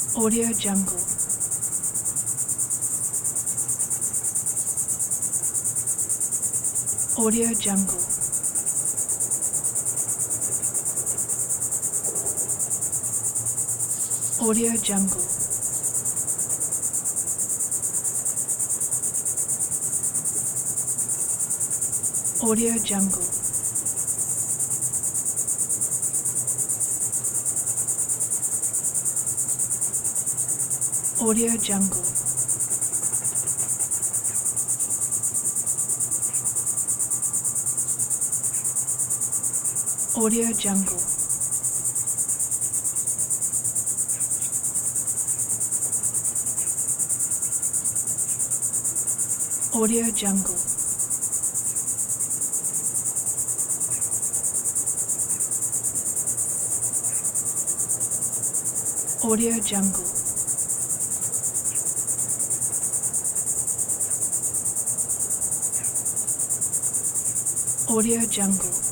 Audio Jungle. Audio Jungle. Audio Jungle. Audio Jungle. Audio Jungle. Audio Jungle. Audio Jungle. Audio Jungle. Audio Jungle.